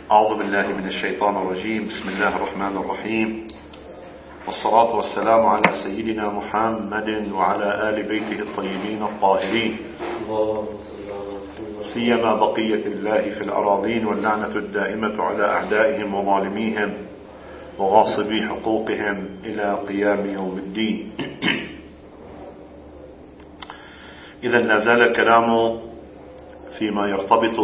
أعوذ بالله من الشيطان الرجيم. بسم الله الرحمن الرحيم، والصلاة والسلام على سيدنا محمد وعلى آل بيته الطيبين الطاهرين، سيما بقية الله في الأراضين، واللعنة الدائمة على أعدائهم وظالميهم وغاصبي حقوقهم إلى قيام يوم الدين. إذا لا زال الكلام فيما يرتبط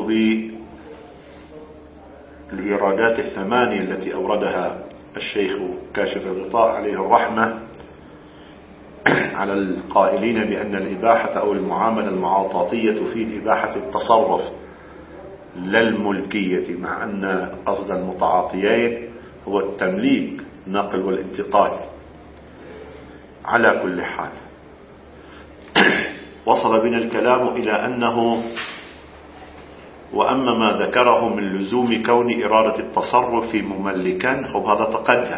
بالإيرادات الثمانية التي أوردها الشيخ كاشف الغطاء عليه الرحمة على القائلين بأن الإباحة أو المعاملة المعاطاتية تفيد إباحة التصرف لا الملكية، مع أن قصد المتعاطيين هو التمليك، النقل والانتقال. على كل حال وصل بنا الكلام إلى أنه وأما ما ذكره من لزوم كون إرادة التصرف مملكا، هذا تقدم.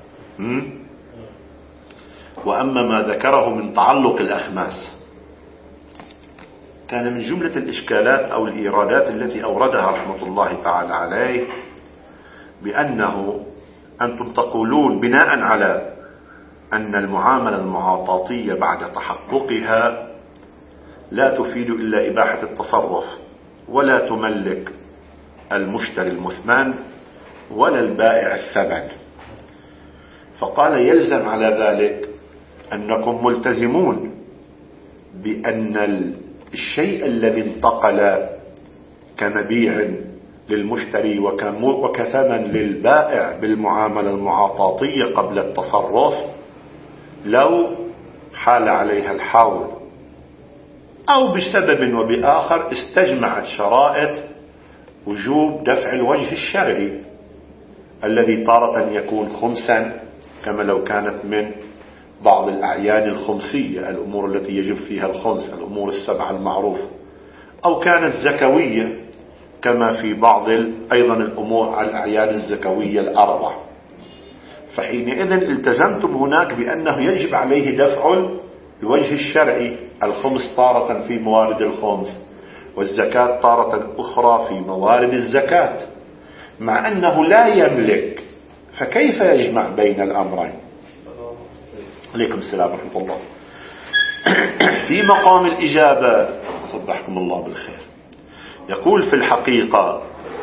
وأما ما ذكره من تعلق الأخماس، كان من جملة الإشكالات أو الإيرادات التي أوردها رحمة الله تعالى عليه بأنه أنتم تقولون بناء على أن المعاملة المعاطاتية بعد تحققها لا تفيد إلا إباحة التصرف، ولا تملك المشتري المثمن ولا البائع الثمن. فقال يلزم على ذلك أنكم ملتزمون بأن الشيء الذي انتقل كمبيع للمشتري وكثمن للبائع بالمعاملة المعاطاتية قبل التصرف، لو حال عليها الحول أو بسبب وبآخر استجمعت شرائط وجوب دفع الوجه الشرعي الذي تارة يكون خمسا، كما لو كانت من بعض الأعيان الخمسية، الأمور التي يجب فيها الخمس، الأمور السبعة المعروفة، أو كانت زكوية كما في بعض أيضا الأمور الأعيان الزكوية الأربع. فحينئذ التزمتم هناك بأنه يجب عليه دفع الوجه الشرعي، الخمس تارة في موارد الخمس، والزكاة تارة أخرى في موارد الزكاة، مع أنه لا يملك. فكيف يجمع بين الأمرين؟ عليكم السلام ورحمة الله. في مقام الإجابة صبحكم الله بالخير، يقول في الحقيقة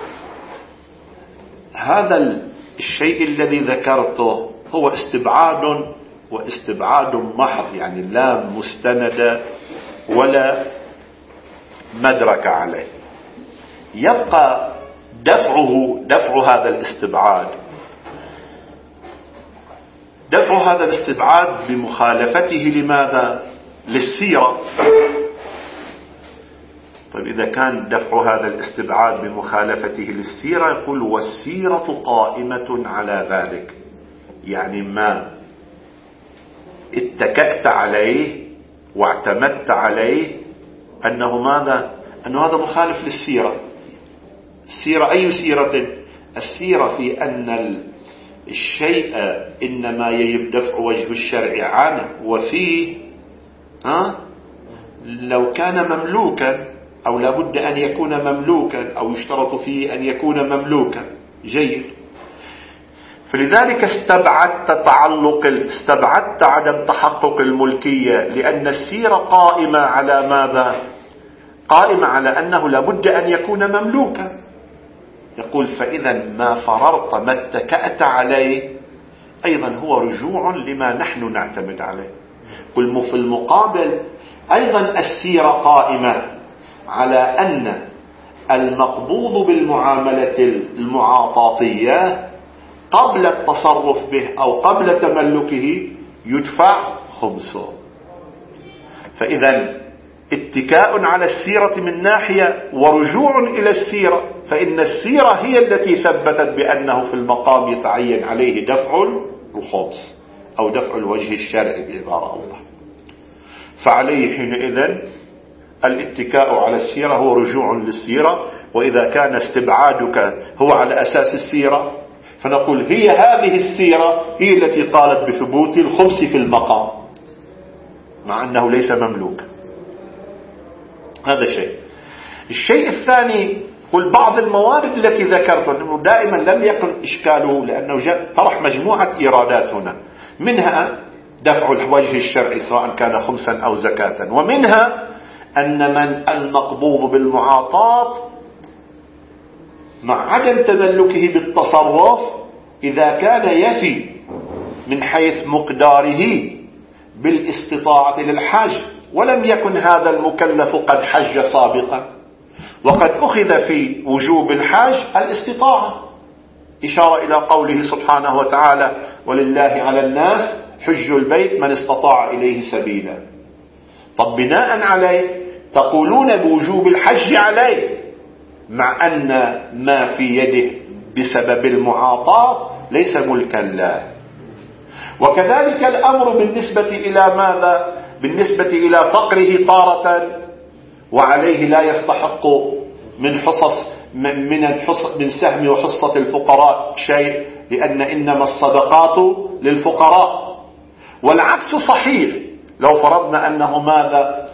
هذا الشيء الذي ذكرته هو واستبعاد محض، يعني لا مستند ولا مدرك عليه. يبقى دفع هذا الاستبعاد بمخالفته لماذا؟ للسيرة. طيب إذا كان دفع هذا الاستبعاد بمخالفته للسيرة، يقول والسيرة قائمة على ذلك، يعني ما اتكأت عليه واعتمدت عليه أنه ماذا؟ أنه هذا مخالف للسيرة. السيرة أي سيرة؟ السيرة في أن الشيء إنما يجب دفع وجه الشرع عنه، وفيه لو كان مملوكا أو لابد أن يكون مملوكا، أو يشترط فيه أن يكون مملوكا. جيد. فلذلك استبعدت عدم تحقق الملكية، لأن السيرة قائمة على ماذا؟ قائمة على أنه لابد أن يكون مملوكا. يقول فإذا ما فررت ما اتكأت عليه أيضا هو رجوع لما نحن نعتمد عليه. قل في المقابل أيضا السيرة قائمة على أن المقبوض بالمعاملة المعاطاتية قبل التصرف به أو قبل تملكه يدفع خمسه. فإذا اتكاء على السيرة من ناحية ورجوع إلى السيرة، فإن السيرة هي التي ثبتت بأنه في المقام يتعين عليه دفع الخمس أو دفع الوجه الشرعي بعبارة أوضح. فعليه حينئذ الاتكاء على السيرة هو رجوع للسيرة. وإذا كان استبعادك هو على أساس السيرة، فنقول هي هذه السيرة هي التي قالت بثبوت الخمس في المقام، مع أنه ليس مملوك. هذا شيء. الشيء الثاني قل بعض الموارد التي ذكرت أنه دائما لم يكن إشكاله، لأنه طرح مجموعة إيرادات هنا، منها دفع الوجه الشرعي سواء كان خمسا أو زكاة، ومنها أن من المقبوض بالمعاطاة مع عدم تملكه بالتصرف إذا كان يفي من حيث مقداره بالاستطاعة للحج، ولم يكن هذا المكلف قد حج سابقا، وقد أخذ في وجوب الحج الاستطاعة، إشارة إلى قوله سبحانه وتعالى: ولله على الناس حج البيت من استطاع إليه سبيلا. طب بناء عليه تقولون بوجوب الحج عليه، مع أن ما في يده بسبب المعاطاة ليس ملكا له. وكذلك الأمر بالنسبة إلى ماذا؟ بالنسبة إلى فقره طارة وعليه لا يستحق من سهم وحصة الفقراء شيء، لأن إنما الصدقات للفقراء. والعكس صحيح، لو فرضنا أنه ماذا؟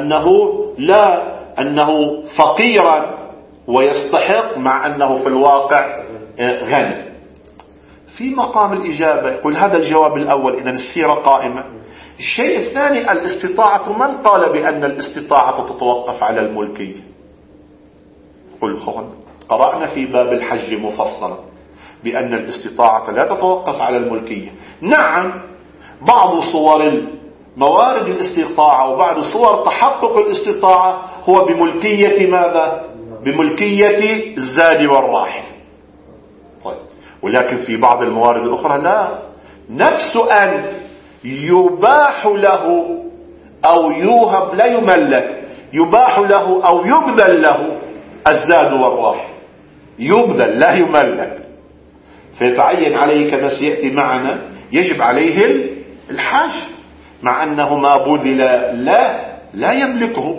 أنه فقيرا ويستحق، مع أنه في الواقع غني. في مقام الإجابة يقول هذا الجواب الأول، إذن السيرة قائمة. الشيء الثاني الاستطاعة، من قال بأن الاستطاعة تتوقف على الملكية؟ قل قرأنا في باب الحج مفصلا بأن الاستطاعة لا تتوقف على الملكية. نعم، بعض صور موارد الاستطاعة وبعض صور تحقق الاستطاعة هو بملكية ماذا؟ بملكية الزاد والراحل. طيب، ولكن في بعض الموارد الأخرى لا، نفس أن يباح له أو يوهب، لا يملك، يباح له أو يبذل له الزاد والراحل، يبذل لا يملك، فيتعين عليه كما سيأتي معنا يجب عليه الحج، مع أنه ما بذل لا يملكه.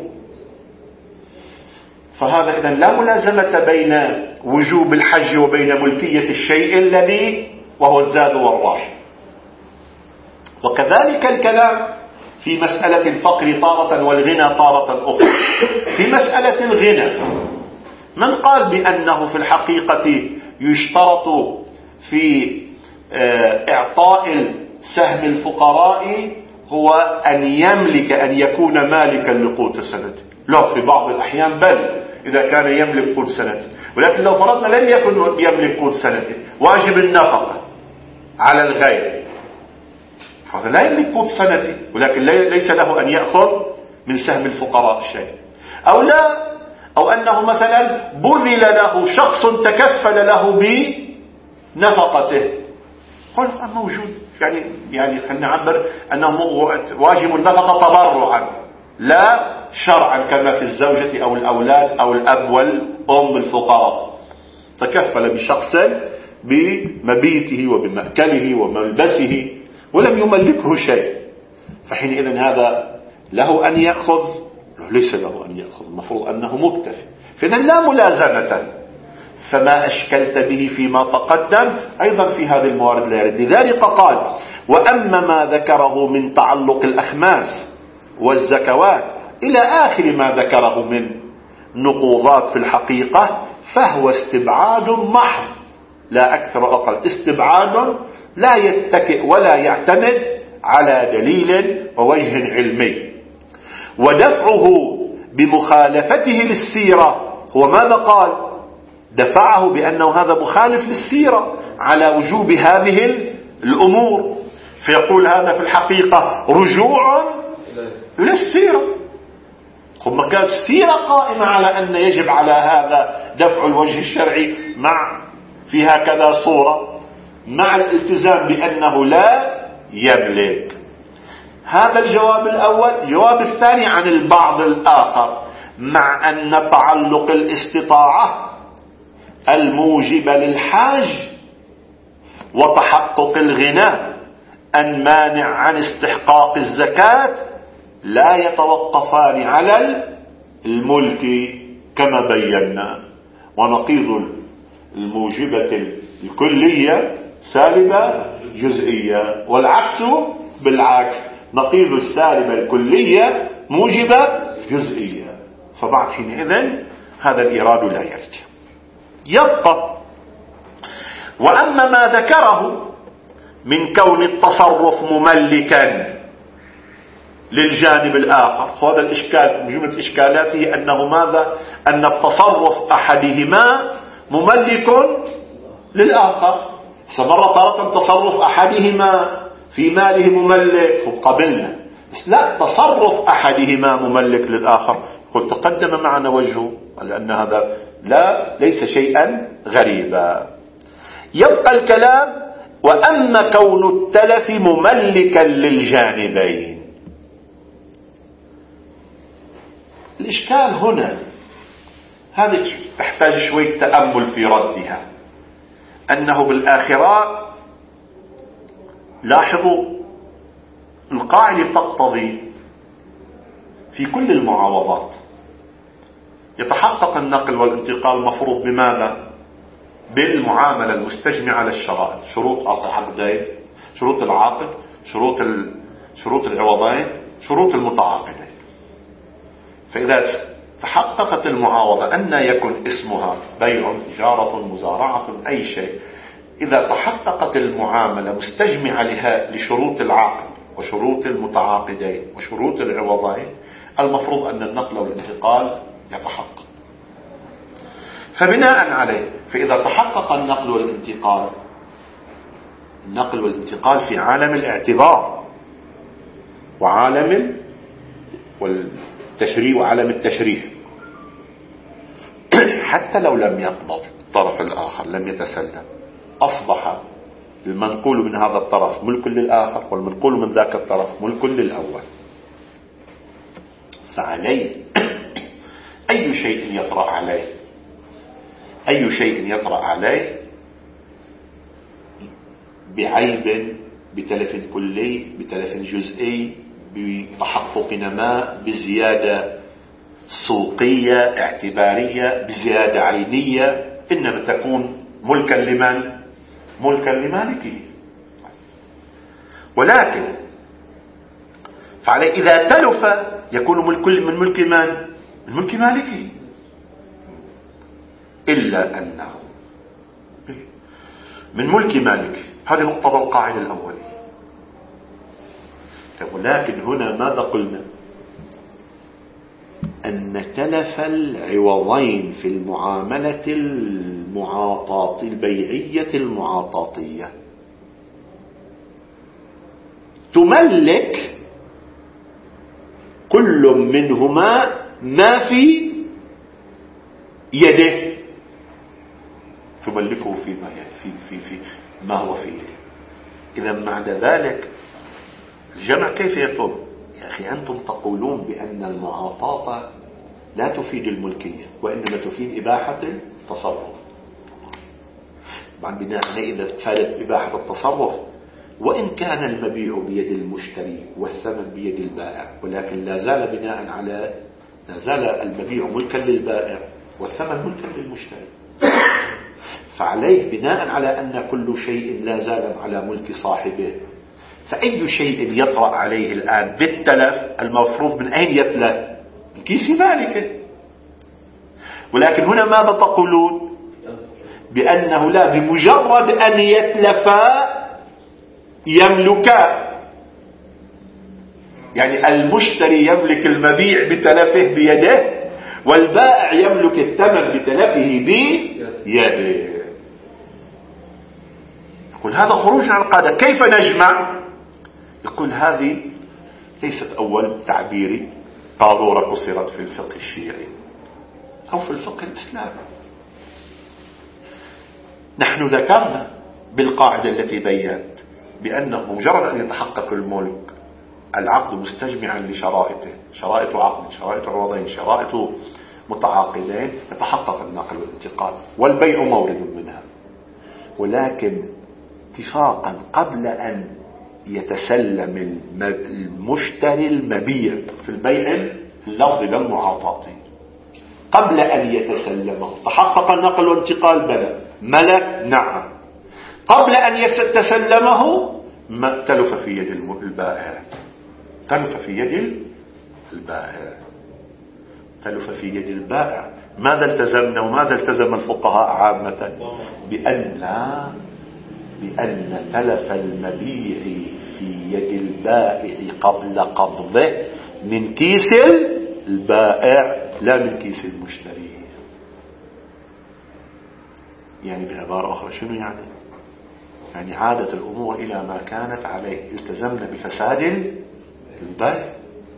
فهذا إذن لا ملازمة بين وجوب الحج وبين ملكية الشيء الذي وهو الزاد والراحل. وكذلك الكلام في مسألة الفقر طارة والغنى طارة أخرى. في مسألة الغنى من قال بأنه في الحقيقة يشترط في إعطاء سهم الفقراء هو أن يملك، أن يكون مالكا لقوت سنته؟ لا، في بعض الأحيان بل إذا كان يملك قوت سنته، ولكن لو فرضنا لم يكن يملك قوت سنته، واجب النفقة على الغير، هذا لا يملك قوت سنته، ولكن ليس له أن يأخذ من سهم الفقراء شيء. أو أنه مثلا بذل له شخص تكفل له بنفقته، قل موجود، يعني خلينا نعبر أنه واجب النفقة تبرعا لا شرعا، كما في الزوجة أو الأولاد أو الأب والأم الفقراء، تكفل بشخص بمبيته وبمأكله وملبسه ولم يملكه شيء، فحينئذ هذا له أن يأخذ؟ ليس له أن يأخذ، المفروض أنه مكتفي. فإذن لا ملازمة. فما أشكلت به فيما تقدم أيضا في هذه الموارد لا يرد. لذلك قال: وأما ما ذكره من تعلق الأخماس والزكوات إلى آخر ما ذكره من نقوضات في الحقيقة فهو استبعاد محض لا أكثر أقل، استبعاد لا يتكئ ولا يعتمد على دليل ووجه علمي. ودفعه بمخالفته للسيرة هو ماذا قال؟ دفعه بأنه هذا مخالف للسيرة على وجوب هذه الأمور، فيقول هذا في الحقيقة رجوع إلى السيرة. ثم كانت السيرة قائمة على أن يجب على هذا دفع الوجه الشرعي مع في هكذا صورة، مع الالتزام بأنه لا يملك. هذا الجواب الأول. الجواب الثاني عن البعض الآخر: مع أن تعلق الاستطاعة الموجب للحاج وتحقق الغنى المانع عن استحقاق الزكاة لا يتوقفان على الملك كما بينا. ونقيض الموجبة الكلية سالبة جزئية، والعكس بالعكس، نقيض السالبة الكلية موجبة جزئية. فبعد حينئذ هذا الإيراد لا يرجع. يبقى. وأما ما ذكره من كون التصرف مملكا للجانب الآخر، هذا الإشكال من جملة إشكالاته أنه ماذا؟ أن التصرف أحدهما مملك للآخر. فمرة تارة تصرف أحدهما في ماله مملك قبلنا، بس لا، تصرف أحدهما مملك للآخر قلت تقدم معنا وجهه، لأن هذا ليس شيئا غريبا. يبقى الكلام وأما كون التلف مملكا للجانبين. الإشكال هنا هذا تحتاج شوية تأمل في ردها، أنه بالآخرة لاحظوا القاعدة تقتضي في كل المعاوضات يتحقق النقل والانتقال مفروض بماذا؟ بالمعاملة المستجمعة للشرائط، شروط عقدين، شروط العاقد، شروط العوضين، شروط المتعاقدين. فإذا تحققت المعاوضة أن يكون اسمها بيع، تجارة، مزارعة، أي شيء، إذا تحققت المعاملة مستجمعة لشروط العقد وشروط المتعاقدين وشروط العوضين، المفروض أن النقل والانتقال يتحقق. فبناء عليه، فإذا تحقق النقل والانتقال في عالم الاعتبار وعالم والتشريع وعالم التشريع، حتى لو لم يقبض الطرف الآخر، لم يتسلم، أصبح المنقول من هذا الطرف ملك للآخر والمنقول من ذاك الطرف ملك للأول. فعليه أي شيء يطرأ عليه بعيب، بتلف كلي، بتلف جزئي، بتحقق نماء، بزيادة سوقية اعتبارية، بزيادة عينية، إنما تكون ملكا لمن؟ ملكا لمالكه. ولكن فعليه إذا تلف يكون من ملك من؟ من ملك مالكه، إلا أنه من ملك مالكه. هذه مقتضى القاعدة الأولية. ولكن هنا ماذا قلنا؟ أن تلف العوضين في المعاملة البيعية المعاطاتية تملك كل منهما ما في يده، تملكه في ما هو في يده. إذا بعد ذلك الجمع كيف يكون؟ يا أخي أنتم تقولون بأن المعاطاة لا تفيد الملكية وإنما تفيد إباحة التصرف. بناء عليه إذا فادت إباحة التصرف، وإن كان المبيع بيد المشتري والثمن بيد البائع، ولكن لا زال المبيع ملكا للبائع والثمن ملكا للمشتري. فعليه بناء على أن كل شيء لا زال على ملك صاحبه، فأي شيء يطرأ عليه الآن بالتلف المفروض من أين يتلف؟ من كيس مالكه. ولكن هنا ماذا تقولون؟ بأنه لا، بمجرد أن يتلفا يملكا، يعني المشتري يملك المبيع بتلفه بيده والبائع يملك الثمن بتلفه بيده. يقول هذا خروج عن القاعدة. كيف نجمع؟ يقول هذه ليست أول تعبيري قاذورة قصرت في الفقه الشيعي أو في الفقه الإسلامي. نحن ذكرنا بالقاعدة التي بيّنت بأنه مجرد أن يتحقق الملك، العقد مستجمعا لشرائطه، شرائط عقد، شرائط عوضين، شرائط متعاقدين، يتحقق النقل والانتقال والبيع مورد منها. ولكن اتفاقا قبل أن يتسلم المشتري المبيع في البيع اللفظ للمعاطاة، قبل أن يتسلمه تحقق النقل والانتقال بلى، ملك نعم. قبل أن يتسلمه تلف في يد البائع، تلف في يد البائع، تلف في يد البائع. ماذا التزمنا وماذا التزم الفقهاء عامة؟ بأن تلف المبيع في يد البائع قبل قبضه من كيس البائع لا من كيس المشتري. يعني بعبارة أخرى شنو يعني عادت الأمور إلى ما كانت عليه، التزمنا بفساد البيع.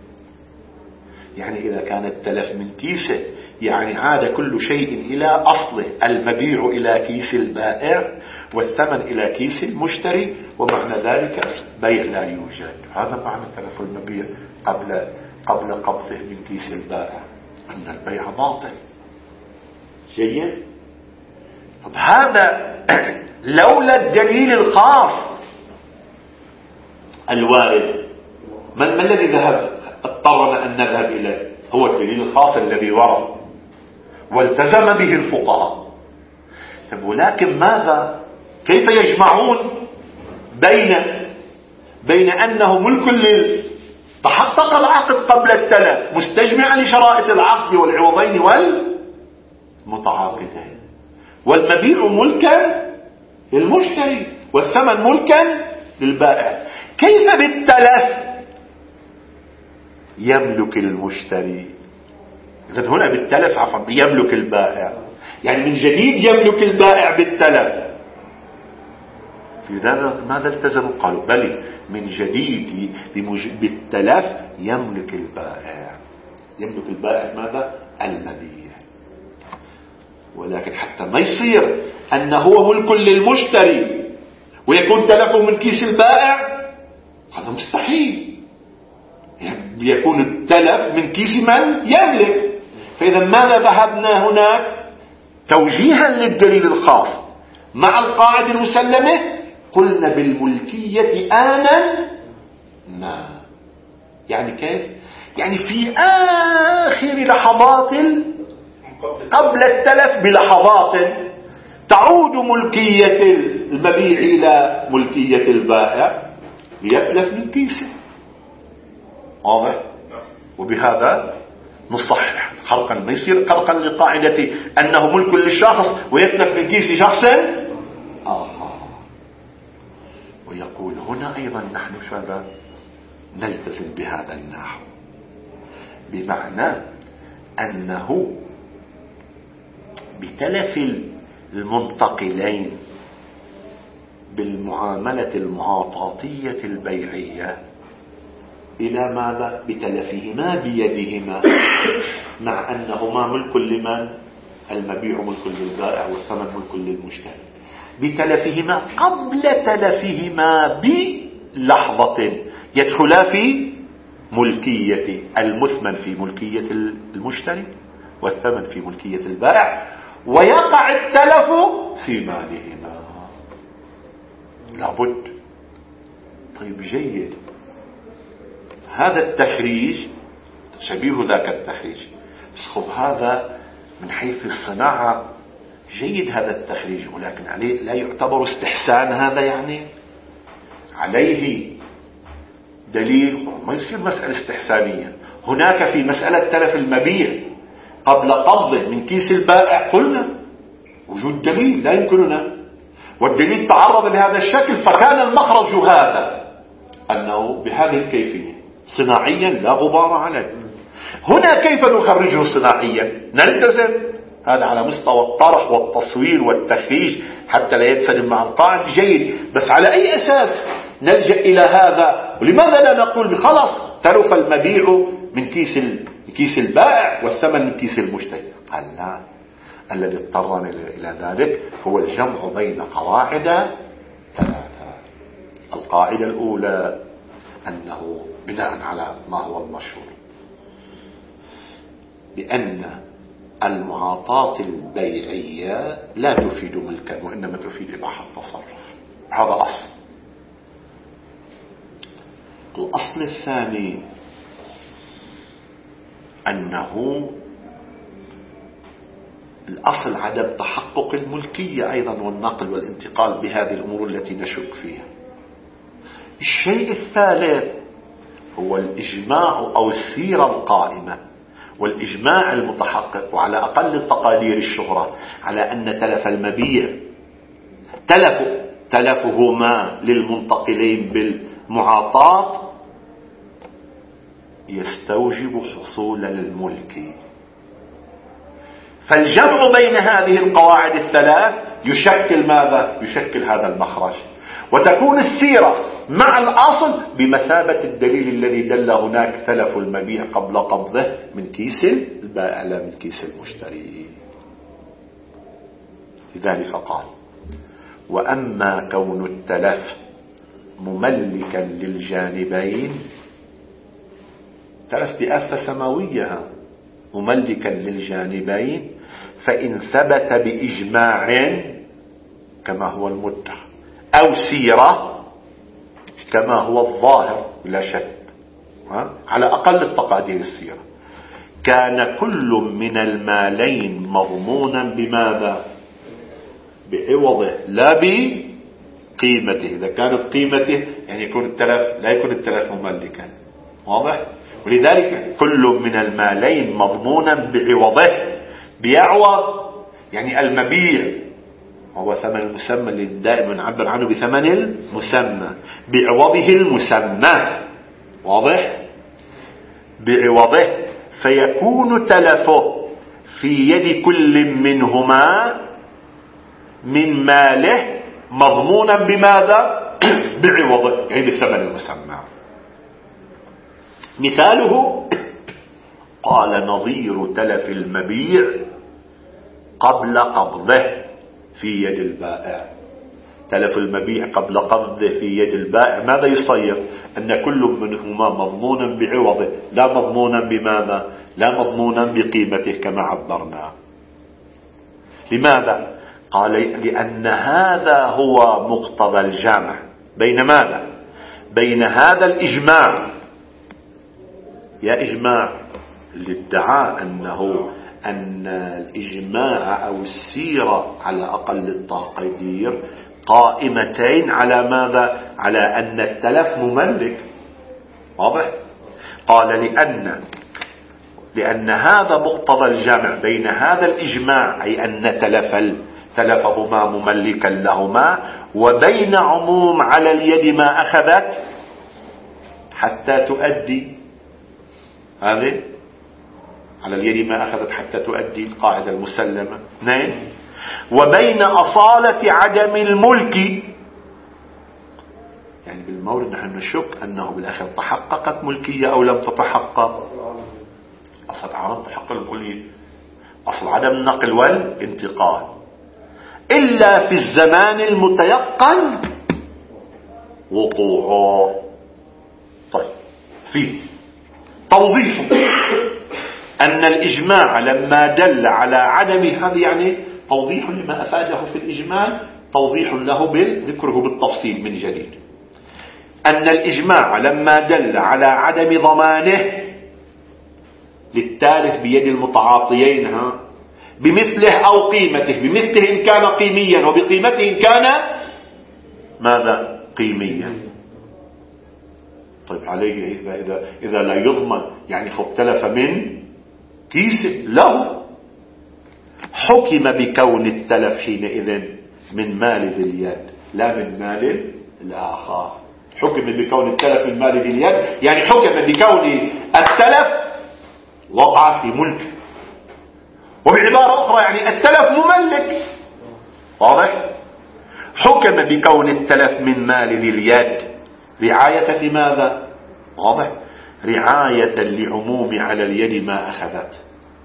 يعني إذا كان التلف من كيسه يعني عاد كل شيء إلى أصله، المبيع إلى كيس البائع والثمن إلى كيس المشتري، ومعنى ذلك بيع لا يوجد. هذا معنى تلف المبيع قبل قبضه من كيس البائع، أن البيع باطل. جيد. طب هذا لولا الدليل الخاص الوارد، ما الذي اضطرنا أن نذهب إليه؟ هو الدليل الخاص الذي ورد والتزم به الفقهاء. طب ولكن ماذا؟ كيف يجمعون بين أنه ملك تحقق العقد قبل التلف مستجمعا لشرائط العقد والعوضين والمتعاقدين، والمبيع ملكا للمشتري والثمن ملكا للبائع؟ كيف بالتلف يملك المشتري؟ إذن هنا بالتلف يملك البائع، يعني من جديد يملك البائع بالتلف. في ذلك ماذا التزموا؟ قالوا بل من جديد بالتلف يملك البائع ماذا؟ المبيع. ولكن حتى ما يصير أنه هو ملك للمشتري ويكون تلفه من كيس البائع، هذا مستحيل. يعني يكون التلف من كيس من يملك. فإذا ماذا ذهبنا هناك؟ توجيها للدليل الخاص مع القاعدة المسلمة، قلنا بالملكية آنا ما. يعني كيف؟ يعني في آخر لحظات قبل التلف بلحظات تعود ملكية المبيع إلى ملكية البائع ليتلف من كيسه. واضح؟ وبهذا نصحح خلقا، ما يصير خلقا لقاعدة أنه ملك للشخص ويتلف من كيس شخص آخر. ويقول هنا أيضا نحن شباب نلتزم بهذا النحو، بمعنى أنه بتلف المنتقلين بالمعاملة المعاطاتية البيعية إلى ماذا؟ بتلفهما بيدهما، مع أنهما ملك لمن؟ المبيع ملك للبائع والثمن ملك للمشتري. بتلفهما قبل تلفهما بلحظة يدخلا في ملكية المثمن في ملكية المشتري والثمن في ملكية البائع، ويقع التلف في مالهما. لابد. طيب جيد. هذا التخريج شبيه ذاك التخريج، بس هذا من حيث الصناعة جيد هذا التخريج، ولكن عليه لا يعتبر استحسان. هذا يعني عليه دليل، ما يصير مسألة استحسانية. هناك في مسألة تلف المبيع قبل قبضه من كيس البائع قلنا وجود دليل لا يمكننا، والدليل تعرض بهذا الشكل، فكان المخرج هذا أنه بهذه الكيفية صناعيا لا غبار عليه. هنا كيف نخرجه صناعيا؟ نلتزم هذا على مستوى الطرح والتصوير والتخريج حتى لا ينسجم مع القاعدة. جيد، بس على أي أساس نلجأ إلى هذا؟ ولماذا لا نقول بخلاص تلف المبيع من كيس البائع والثمن من كيس المشتري؟ قال لا، الذي اضطرنا إلى ذلك هو الجمع بين قواعد ثلاثة. القاعدة الأولى أنه بناء على ما هو المشهور بأن المعاطاة البيعية لا تفيد ملكا وإنما تفيد إباحة التصرف. هذا أصل. الأصل الثاني أنه الأصل عدم تحقق الملكية أيضا والنقل والانتقال بهذه الأمور التي نشك فيها. الشيء الثالث هو الإجماع أو السيرة القائمة، والإجماع المتحقق وعلى أقل التقادير الشهرة على أن تلف المبيع تلفهما للمنتقلين بالمعاطاة يستوجب حصول الملك. فالجمع بين هذه القواعد الثلاث يشكل ماذا؟ يشكل هذا المخرج، وتكون السيرة مع الأصل بمثابة الدليل الذي دل هناك تلف المبيع قبل قبضه من كيس البائع لا من كيس المشتري. لذلك قال: وأما كون التلف مملكا للجانبين، تلف بآفة سماوية مملكا للجانبين، فإن ثبت بإجماع كما هو المدعى أو سيرة كما هو الظاهر بلا شك على أقل التقادير السيرة، كان كل من المالين مضمونا بماذا؟ بعوضه لا بقيمته. إذا كانت قيمته يعني يكون التلف لا يكون التلف مملكا، واضح؟ ولذلك كل من المالين مضمونا بعوضه. بيعوض يعني المبيع هو ثمن المسمى اللي دائما نعبر عنه بثمن المسمى، بعوضه المسمى، واضح؟ بعوضه، فيكون تلفه في يد كل منهما من ماله مضمونا بماذا؟ بعوضه يعني بالثمن المسمى. مثاله قال: نظير تلف المبيع قبل قبضه في يد البائع. تلف المبيع قبل قبضه في يد البائع ماذا يصير؟ أن كل منهما مضمونا بعوضه لا مضمونا بماذا؟ لا مضمونا بقيمته كما عبرنا. لماذا؟ قال: لأن هذا هو مقتضى الجامع بين ماذا؟ بين هذا الإجماع، يا إجماع اللي ادعى أن الإجماع أو السيرة على أقل التقدير قائمتين على ماذا؟ على أن التلف مملك، واضح؟ قال: لأن هذا مقتضى الجمع بين هذا الإجماع أي أن تلفهما مملكا لهما، وبين عموم على اليد ما أخذت حتى تؤدي، هذه على اليد ما أخذت حتى تؤدي القاعدة المسلمة. 2 وبين أصالة عدم الملك، يعني بالمورد نحن نشك أنه بالآخر تحققت ملكية أو لم تتحقق. أصل عدم تحقق الملكية، أصل عدم النقل والانتقال إلا في الزمان المتيقن وقوعه. طيب، في توضيح أن الإجماع لما دل على عدم، هذا يعني توضيح لما أفاده في الإجمال، توضيح له ذكره بالتفصيل من جديد. أن الإجماع لما دل على عدم ضمانه للتالف بيد المتعاطيين بمثله أو قيمته، بمثله إن كان قيميا وبقيمته إن كان ماذا؟ قيميا. طيب عليه إذا لا يضمن يعني خب تلف من كيس له، حكم بكون التلف حينئذ من مال ذي اليد لا من مال الآخر. حكم بكون التلف من مال ذي اليد يعني حكم بكون التلف وقع في ملك، وبعبارة أخرى يعني التلف مملك، واضح؟ حكم بكون التلف من مال ذي اليد رعاية لماذا؟ واضح؟ رعاية لعموم على اليد ما أخذت.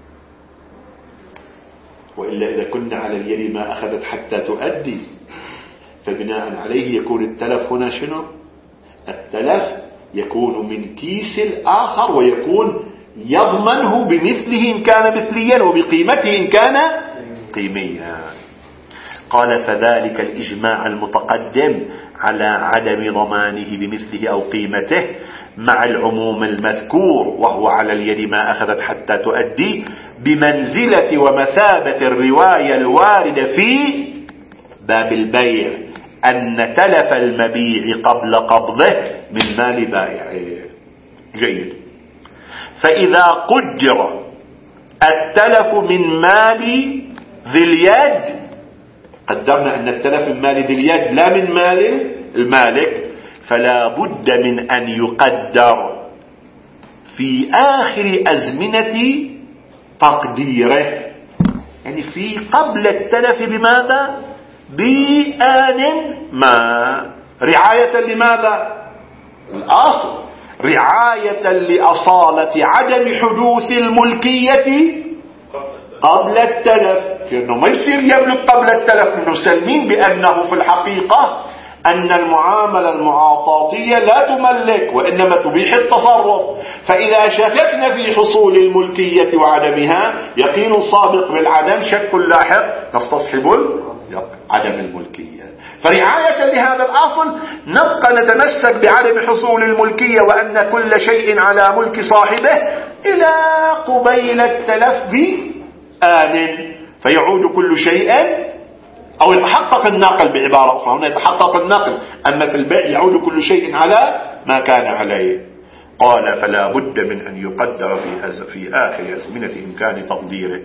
وإلا إذا كنا على اليد ما أخذت حتى تؤدي، فبناء عليه يكون التلف هنا شنو؟ التلف يكون من كيس الآخر، ويكون يضمنه بمثله إن كان مثليا وبقيمته إن كان قيميا. قال: فذلك الإجماع المتقدم على عدم ضمانه بمثله أو قيمته مع العموم المذكور وهو على اليد ما أخذت حتى تؤدي بمنزلة ومثابة الرواية الواردة في باب البيع أن تلف المبيع قبل قبضه من مال بائعه. جيد. فإذا قدر التلف من مال ذي اليد، قدرنا أن التلف من مال ذي اليد لا من مال المالك، فلا بد من أن يقدر في آخر أزمنة تقديره، يعني في قبل التلف بماذا؟ بآن ما، رعاية لماذا؟ الأصل رعاية لأصالة عدم حدوث الملكية قبل التلف، لأنه ما يصير يملك قبل التلف، مسلمين بأنه في الحقيقة أن المعاملة المعاطاتية لا تملك وإنما تبيح التصرف، فإذا شككنا في حصول الملكية وعدمها يقين صادق بالعدم شك لاحق نستصحب عدم الملكية. فرعاية لهذا الأصل نبقى نتمسك بعدم حصول الملكية وأن كل شيء على ملك صاحبه إلى قبيل التلف بآن، فيعود كل شيء أو يتحقق النقل، بعبارة أخرى هنا يتحقق النقل، أما في البيع يعود كل شيء على ما كان عليه. قال فلا بد من أن يقدر في آخر أزمنة إمكان تقديره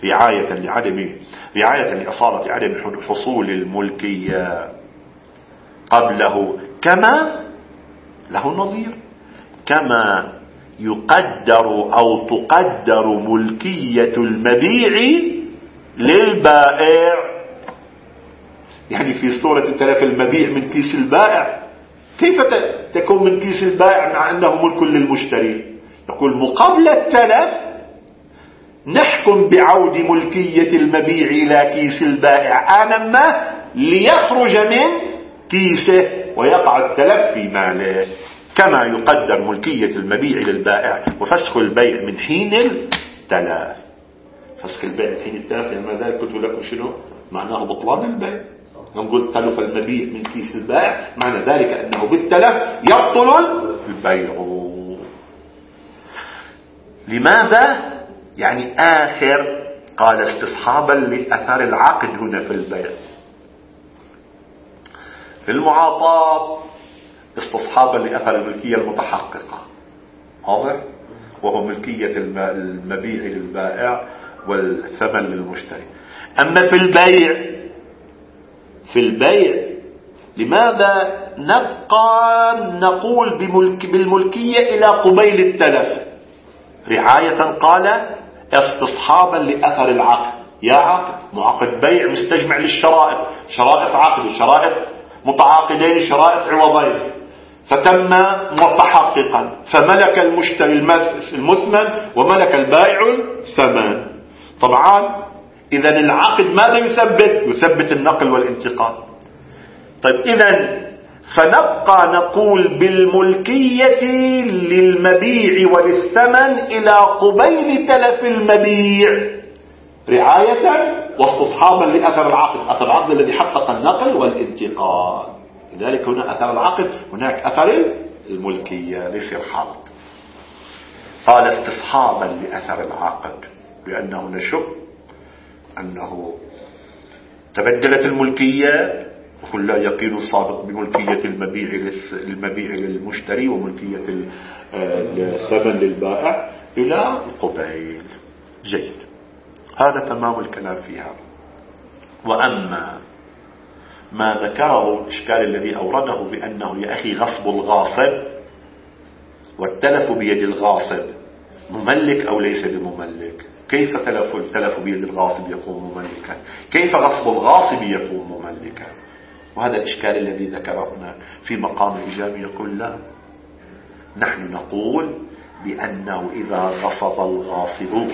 رعاية لأصالة عدم حصول الملكية قبله، كما له نظير، كما يقدر أو تقدر ملكية المبيع للبائع. يعني في صورة التلف المبيع من كيس البائع، كيف تكون من كيس البائع مع أنه ملك للمشتري؟ يقول مقابل التلف نحكم بعود ملكية المبيع إلى كيس البائع آنا ما ليخرج من كيسه ويقع التلف في ماله، كما يقدر ملكية المبيع للبائع وفسخ البيع من حين التلف. فسخ البيع من حين التلف لما ذلك قلت لكم شنو معناه؟ بطلان البيع. نقول تلف المبيع من كيس البائع معنى ذلك أنه بالتلف يبطل البيع. لماذا؟ يعني آخر، قال استصحابا لأثر العقد هنا في البيع. في المعاطاة استصحابا لأثر الملكية المتحققة، واضح، وهو ملكية المبيع للبائع والثمن للمشتري. أما في البيع لماذا نبقى نقول بالملكية إلى قبيل التلف؟ رعاية، قال استصحابا لأثر العقد. يا عقد معقد بيع مستجمع للشرائط، شرائط عقد، شرائط متعاقدين، شرائط عوضين، فتم متحققا، فملك المشتري المثمن وملك البائع الثمن. طبعا إذن العقد ماذا يثبت النقل والانتقال. طيب إذن فنبقى نقول بالملكية للمبيع وللثمن إلى قبيل تلف المبيع رعاية واستصحابا لأثر العقد، أثر العقد الذي حقق النقل والانتقال. لذلك هنا أثر العقد، هناك أثر الملكية، ليس الخلط. قال استصحابا لأثر العقد لأنه نشك أنه تبدلت الملكية، وكل لا يقين صادق بملكية المبيع للمشتري وملكية الثمن للبائع إلى القبيل. جيد، هذا تمام الكلام فيها. وأما ما ذكره الإشكال الذي أورده بأنه يا أخي غصب الغاصب والتلف بيد الغاصب مملك أو ليس بمملك؟ كيف التلف بيد الغاصب يكون مملكا؟ كيف غصب الغاصب يكون مملكا؟ وهذا الإشكال الذي ذكرنا في مقام الإجابة. يقول لا، نحن نقول بأنه إذا غصب الغاصب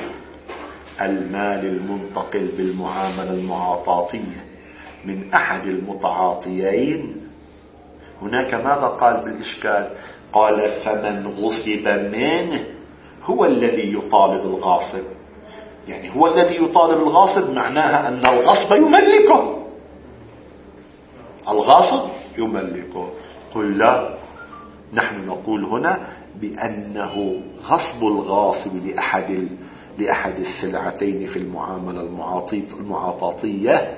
المال المنتقل بالمعاملة المعاطاتية من أحد المتعاطيين، هناك ماذا قال بالإشكال؟ قال فمن غصب منه هو الذي يطالب الغاصب. يعني هو الذي يطالب الغاصب معناها أن الغصب يملكه، الغاصب يملكه. قل لا، نحن نقول هنا بأنه غصب الغاصب لأحد السلعتين في المعاملة المعاطاتية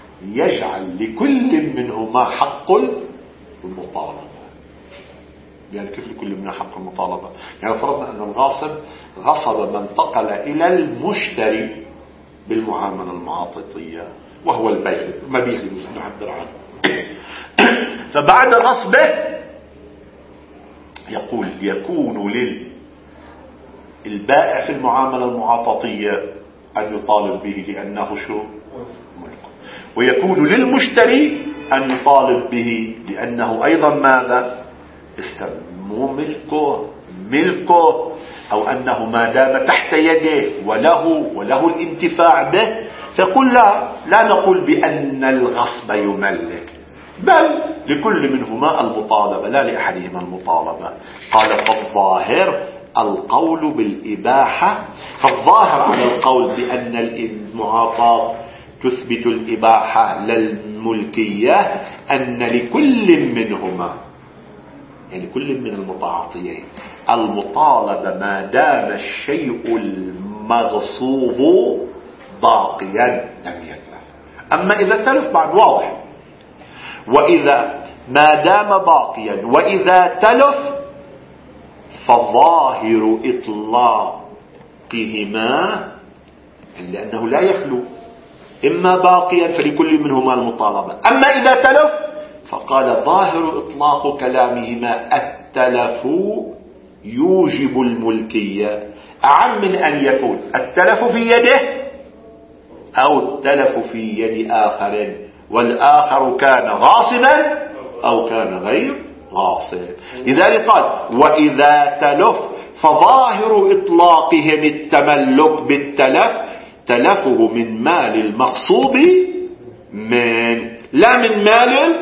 يجعل لكل منهما حق المطالبة. يعني كيف لكل منا حق المطالبة؟ يعني فرضنا أن الغاصب غصب من انتقل إلى المشتري بالمعاملة المعاطفية وهو البيع، المبيع اللي نعبر عنه. فبعد غصبه يقول يكون للبائع في المعاملة المعاطفية أن يطالب به لأنه شو؟ ملكه. ويكون للمشتري أن يطالب به لأنه أيضا ماذا؟ مو ملكه أو أنه ما دام تحت يده وله الانتفاع به. فقل لا نقول بأن الغصب يملك، بل لكل منهما المطالبة لا لأحدهما المطالبة. قال فالظاهر القول بالإباحة، فالظاهر على القول بأن المعاطاة تثبت الإباحة للملكية أن لكل منهما، يعني كل من المتعاطيين، المطالبة ما دام الشيء المغصوب باقيا لم يتلف. أما إذا تلف بعد واضح، وإذا ما دام باقيا وإذا تلف فظاهر إطلاقهما، لأنه لا يخلو، إما باقيا فلكل منهما المطالبة. أما إذا تلف فقال ظاهر إطلاق كلامهما التلف يوجب الملكية، أعم من أن يكون التلف في يده أو التلف في يد آخر، والآخر كان غاصبا أو كان غير غاصب. لذلك قال وإذا تلف فظاهر إطلاقهم التملك بالتلف، تلفه من مال المغصوب لا من مال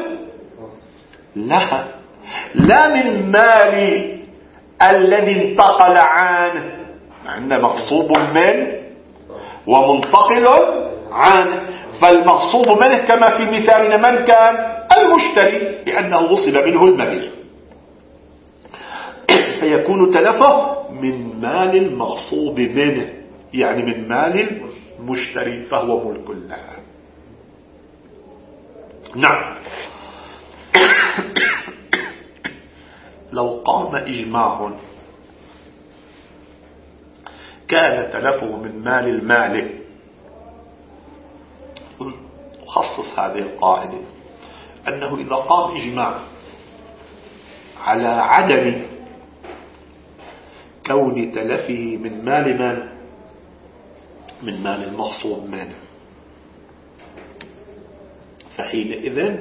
لا من مال الذي انتقل عنه، عندنا مغصوب منه ومنتقل عنه. فالمغصوب منه كما في مثالنا من كان؟ المشتري، لأنه غصب منه المبيع، فيكون تلفه من مال المغصوب منه، يعني من مال المشتري، فهو ملك له. نعم. لو قام إجماع كان تلفه من مال المالك، خصص هذه القاعدة أنه إذا قام إجماع على عدم كون تلفه من مال من مال المغصوب منه، فحينئذ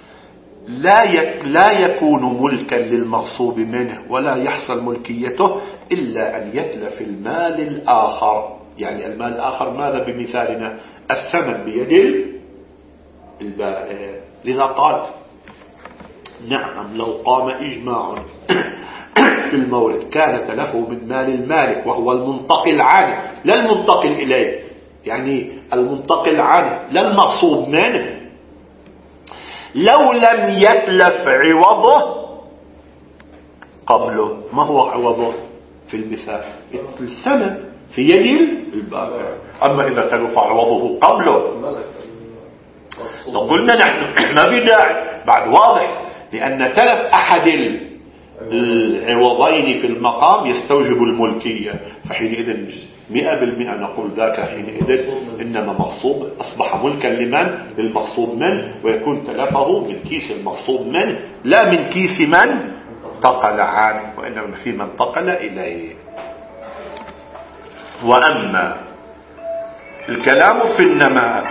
لا يكون ملكا للمغصوب منه ولا يحصل ملكيته إلا أن يتلف المال الآخر. يعني المال الآخر ماذا بمثالنا؟ الثمن بيد البائع. لذا قال نعم لو قام إجماع في المورد كان تلفه من مال المالك وهو المنتقل عنه لا المنتقل إليه، يعني المنتقل عنه لا المغصوب منه، لو لم يتلف عوضه قبله. ما هو عوضه في المثال؟ الثمن في يد البائع. أما إذا تلف عوضه قبله قلنا نحن ما في داعي، بعد واضح، لأن تلف أحد العوضين في المقام يستوجب الملكية، فحينئذ 100% نقول ذاك حينئذ إنما مغصوب أصبح ملكا لمن؟ للمغصوب منه، ويكون تلفه من كيس المغصوب منه لا من كيس من انتقل عنه، وإنما في من انتقل إليه. وأما الكلام في النماء،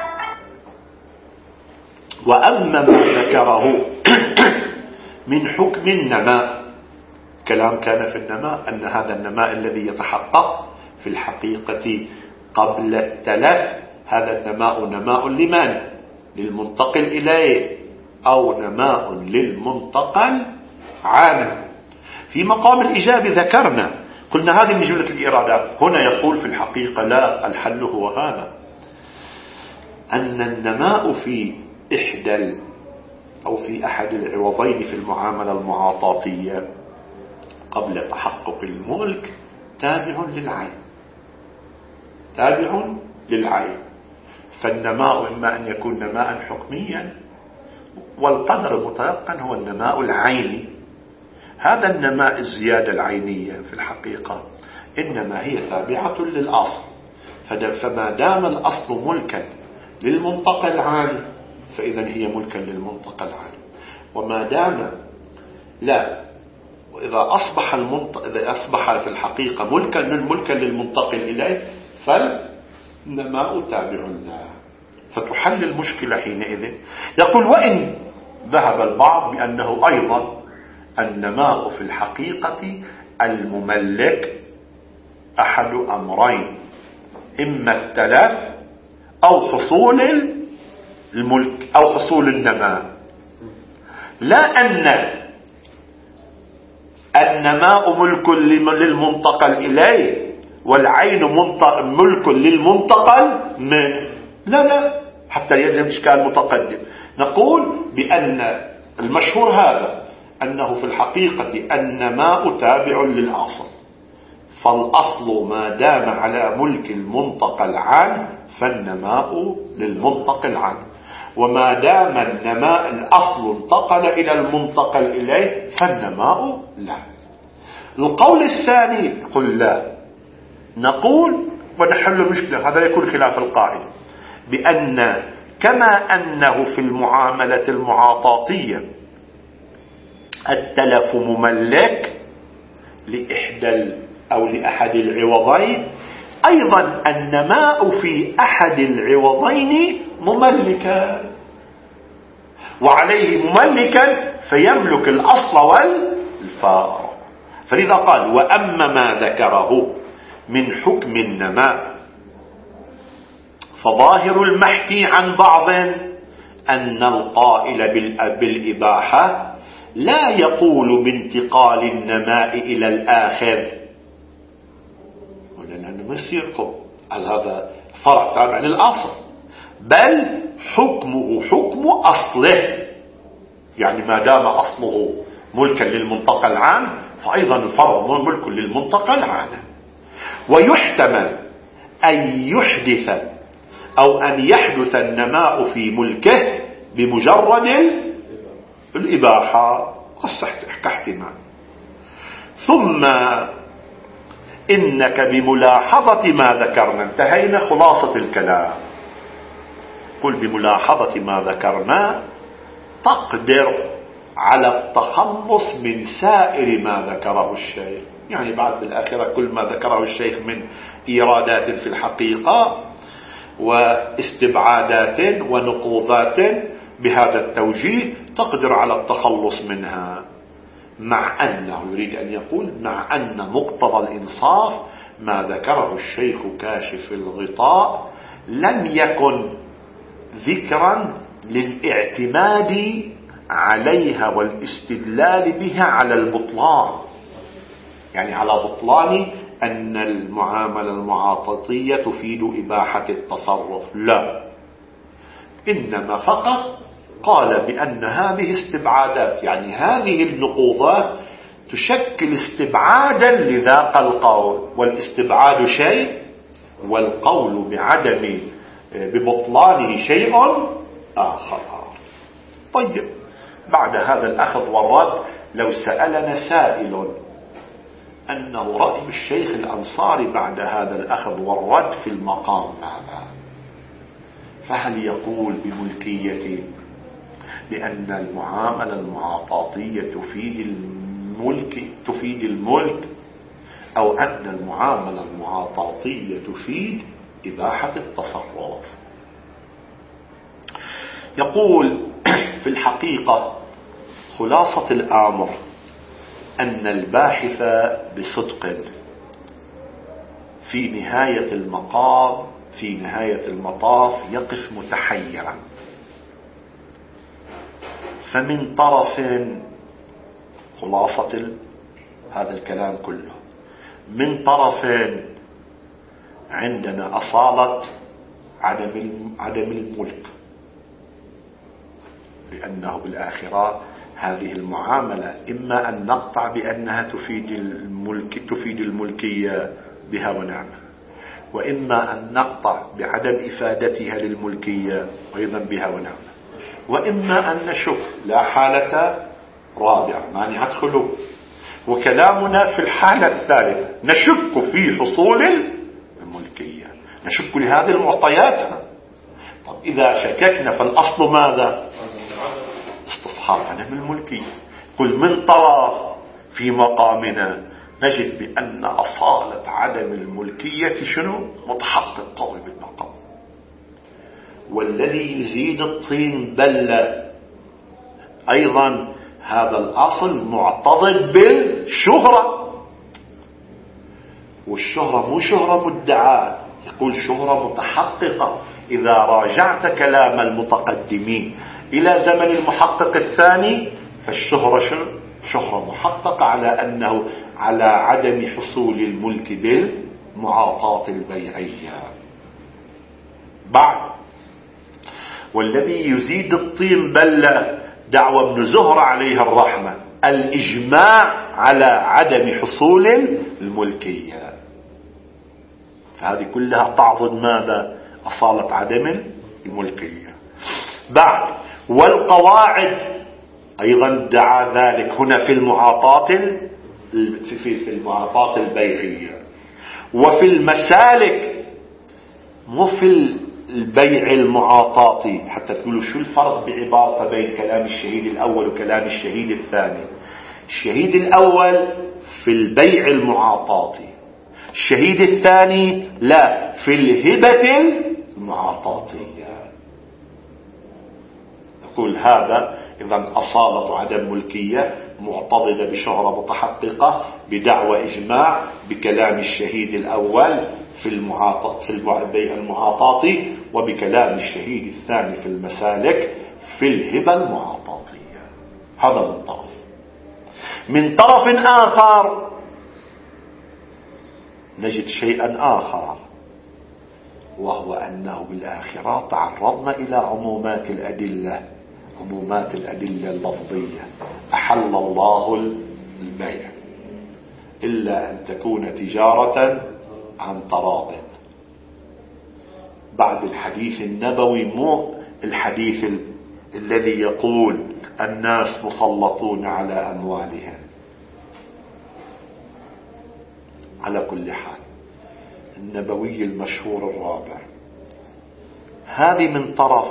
وأما ما ذكره من حكم النماء، كلام كان في النماء أن هذا النماء الذي يتحقق في الحقيقة قبل التلف، هذا النماء نماء لمن؟ للمنتقل إليه أو نماء للمنتقل عنه. في مقام الإجابة ذكرنا قلنا هذه من جملة الإرادات. هنا يقول في الحقيقة لا، الحل هو هذا، أن النماء في إحدى أو في أحد العوضين في المعاملة المعاطاتية قبل تحقق الملك تابع للعين. فالنماء إما أن يكون نماء حكميا، والقدر المتيقن هو النماء العيني. هذا النماء الزيادة العينية في الحقيقة إنما هي تابعة للأصل. فما دام الأصل ملكا للمنطقة العالي فإذا هي ملكا للمنطقة العالي. وما دام لا، وإذا أصبح في الحقيقة ملكا للمنتقل إليه فالنماء تابع له. فتحل المشكلة حينئذ. يقول وإن ذهب البعض بأنه أيضا النماء في الحقيقة المملك أحد أمرين، إما التلف أو حصول الملك أو حصول النماء، لا أن النماء ملك للمنتقل إليه والعين ملك للمنتقل منه. لا، حتى يلزم إشكال متقدم. نقول بأن المشهور هذا أنه في الحقيقة النماء تابع للأصل، فالأصل ما دام على ملك المنتقل عنه فالنماء للمنتقل عنه، وما دام النماء الأصل انتقل إلى المنتقل إليه فالنماء لا. القول الثاني قل لا، نقول ونحل المشكلة، هذا يكون خلاف القاعدة، بأن كما أنه في المعاملة المعاطاتية التلف مملك لأحد العوضين، أيضا النماء في أحد العوضين مملكا، وعليه مملكا فيملك الأصل والفارق. فلذا قال وأما ما ذكره من حكم النماء فظاهر المحكي عن بعض أن القائل بالإباحة لا يقول بانتقال النماء إلى الآخر، لأنه ما يصير هذا فرع تابع للأصل، بل حكمه حكم أصله، يعني ما دام أصله ملكا للمنطقة العام فأيضا الفرع ملك للمنطقة العام. ويحتمل أن يحدث أو أن يحدث النماء في ملكه بمجرد الإباحة كاحتمال. ثم إنك بملاحظة ما ذكرنا، انتهينا خلاصة الكلام، قل بملاحظة ما ذكرنا تقدر على التخلص من سائر ما ذكره الشيخ، يعني بعد بالآخرة كل ما ذكره الشيخ من إيرادات في الحقيقة واستبعادات ونقوضات بهذا التوجيه تقدر على التخلص منها، مع أنه يريد أن يقول مع أن مقتضى الإنصاف ما ذكره الشيخ كاشف الغطاء لم يكن ذكرا للاعتماد عليها والاستدلال بها على البطلان، يعني على بطلان أن المعاملة المعاطاتية تفيد إباحة التصرف، لا، إنما فقط قال بأن هذه استبعادات، يعني هذه النقوضات تشكل استبعادا لذاق القول، والاستبعاد شيء والقول ببطلانه شيء آخر. طيب، بعد هذا الأخذ والرد لو سألنا سائل أنه رأي الشيخ الأنصاري بعد هذا الأخذ والرد في المقام هذا، فهل يقول بملكية لأن المعاملة المعاطاتية تفيد الملك، أو أن المعاملة المعاطاتية تفيد إباحة التصرف؟ يقول في الحقيقة خلاصة الأمر أن الباحث بصدق في نهاية المطاف يقف متحيرا، فمن طرف خلاصة هذا الكلام كله، من طرف عندنا أصالة عدم الملك، لأنه بالآخرة هذه المعاملة إما أن نقطع بأنها تفيد الملكية بها ونعمة، وإما أن نقطع بعدم إفادتها للملكية أيضا بها ونعمة، وإما أن نشك لا حالة رابعة مانعة خلو، وكلامنا في الحالة الثالثة نشك في حصول الملكية، نشك لهذه المعطيات. طب إذا شككنا فالأصل ماذا؟ استصحاب عدم الملكية. كل من طرف في مقامنا نجد بأن أصالة عدم الملكية شنو؟ متحقق قوي بالمقام. والذي يزيد الطين بلة أيضا هذا الأصل معتضد بالشهرة، والشهرة مو شهرة مدعاة، يقول شهرة متحققة. إذا راجعت كلام المتقدمين إلى زمن المحقق الثاني فالشهرة شهرة محققة على أنه على عدم حصول الملك بالمعاطاة البيعية. بعد والذي يزيد الطين بلة دعوى ابن زهرة عليها الرحمة الإجماع على عدم حصول الملكية، فهذه كلها تعضد ماذا؟ أصالة عدم الملكية. بعد والقواعد أيضا دعا ذلك هنا في المعاطاة في المعاطاة البيعية. وفي المسالك مو في البيع المعاطاتي، حتى تقولوا شو الفرق بعبارة بين كلام الشهيد الأول وكلام الشهيد الثاني. الشهيد الأول في البيع المعاطاتي، الشهيد الثاني لا في الهبة المعاطاتية. نقول هذا إذن أصالة عدم ملكية معتضدة بشهرة متحققة بدعوى إجماع بكلام الشهيد الأول في البيع المعاطاتي، وبكلام الشهيد الثاني في المسالك في الهبة المعاطاتية. هذا من طرف. من طرف آخر نجد شيئا آخر، وهو أنه بالآخرة تعرضنا إلى عمومات الأدلة، عمومات الأدلة اللفظية. أحل الله البيع إلا أن تكون تجارة عن تراض. بعد الحديث النبوي مو الحديث الذي يقول الناس مسلطون على أموالهم. على كل حال النبوي المشهور الرابع هذه من طرف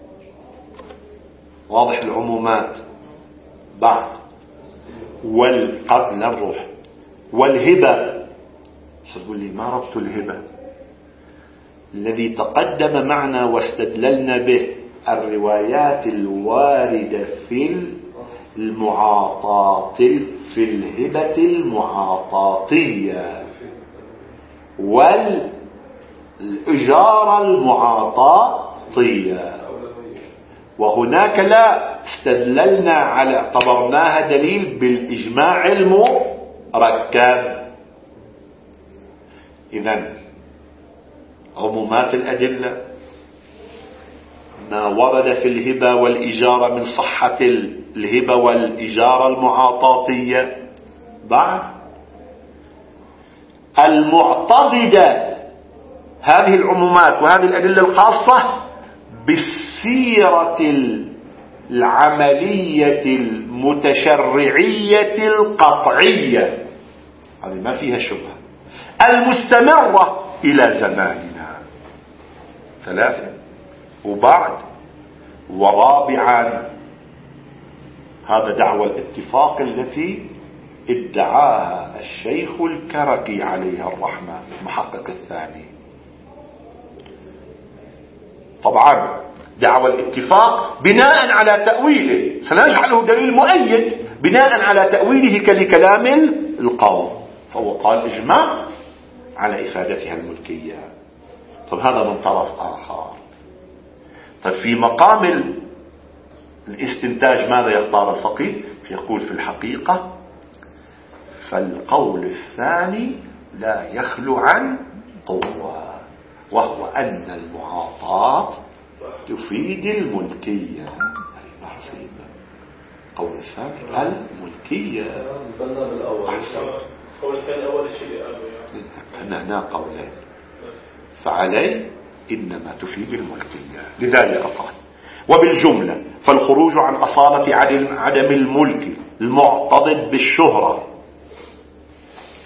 واضح العمومات. بعد والقبل نروح والهبة، تقول لي ما ربط الهبة؟ الذي تقدم معنا واستدللنا به الروايات الواردة في المعاطاة، في الهبة المعاطاتية والإجارة المعاطاتية. وهناك لا استدللنا على اعتبرناها دليل بالإجماع المركب. إذن عمومات الأدلة ما ورد في الهبة والإجارة من صحة الهبة والإجارة المعاطاتية. بعد المعتضدة هذه العمومات وهذه الأدلة الخاصة بالسيرة العملية المتشرعية القطعية، هذه ما فيها شبهة، المستمرة إلى زماننا. ثلاثة. وبعد ورابعا هذا دعوى الاتفاق التي ادعاها الشيخ الكركي عليه الرحمة المحقق الثاني. طبعا دعوى الاتفاق بناء على تأويله، سنجعله دليل مؤيد بناء على تأويله كلام القوم، فهو قال إجماع على إفادتها الملكية. طب هذا من طرف آخر. طب في مقام الاستنتاج ماذا يختار الفقيه؟ يقول في الحقيقة فالقول الثاني لا يخلو عن قوة، وهو أن المعاطاة تفيد الملكية. قول الثاني الملكية. قول الثاني أول الشيء هنا قولين، فعليه إنما تفيد الملكية. لذلك قال وبالجملة فالخروج عن أصالة عدم الملك المعتضد بالشهرة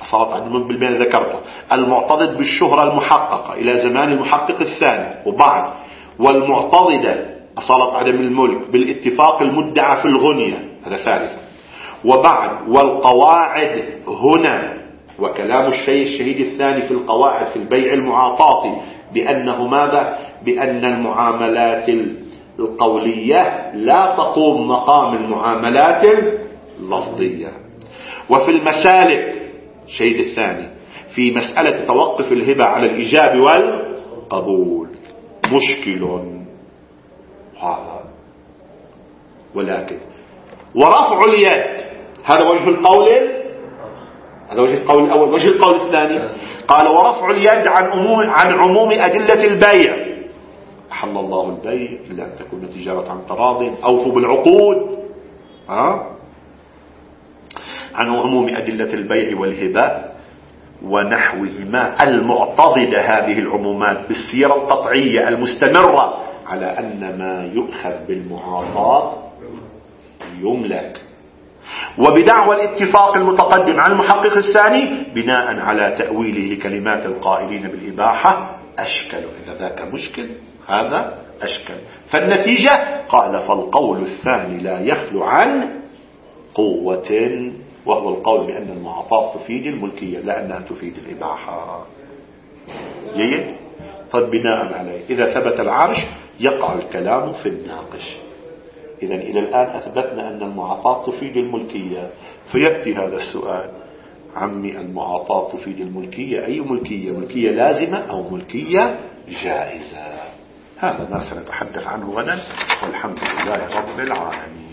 أصالة عدم الملك بالبين ذكرته، المعتضد بالشهرة المحققة إلى زمان المحقق الثاني وبعد، والمعتضدة أصالة عدم الملك بالاتفاق المدعى في الغنية، هذا ثالثا، وبعد، والقواعد هنا، وكلام الشهيد الثاني في القواعد في البيع المعاطاة بأنه ماذا؟ بأن المعاملات القولية لا تقوم مقام المعاملات اللفظية. وفي المسالك الشهيد الثاني في مسألة توقف الهبة على الإيجاب والقبول مشكل هذا، ولكن ورفع اليد هذا وجه القول، هذا وجه القول الأول. وجه القول الثاني قال ورفع اليد عن عموم أدلة البيع، أحل الله البيع إلا أن تكون تجارة عن تراض، أوفوا بالعقود، عن عموم أدلة البيع والهبة ونحوهما المعتضدة هذه العمومات بالسيرة القطعية المستمرة على أن ما يؤخذ بالمعاطاة يملك، وبدعوى الاتفاق المتقدم عن المحقق الثاني بناء على تأويله لكلمات القائلين بالإباحة أشكل. إذا ذاك مشكل هذا أشكل. فالنتيجة قال فالقول الثاني لا يخلو عن قوة، وهو القول بأن المعاطاة تفيد الملكية لا أنها تفيد الإباحة. جيد؟ طيب بناء عليه إذا ثبت العرش يقع الكلام في الناقش. إذن إلى الآن أثبتنا أن المعاطاة تفيد الملكية، فيأتي هذا السؤال: عمي المعاطاة تفيد الملكية، أي ملكية؟ ملكية لازمة أو ملكية جائزة؟ هذا ما سنتحدث عنه غدا، والحمد لله رب العالمين.